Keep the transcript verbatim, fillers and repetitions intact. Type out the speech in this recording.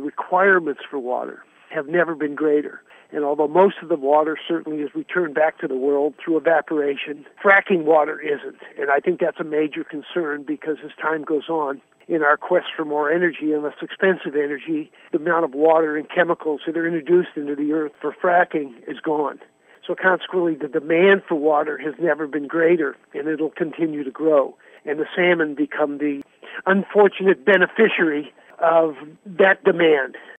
requirements for water have never been greater. And although most of the water certainly is returned back to the world through evaporation, fracking water isn't. And I think that's a major concern because as time goes on, in our quest for more energy and less expensive energy, the amount of water and chemicals that are introduced into the earth for fracking is gone. So consequently, the demand for water has never been greater, and it'll continue to grow. And the salmon become the unfortunate beneficiary of that demand.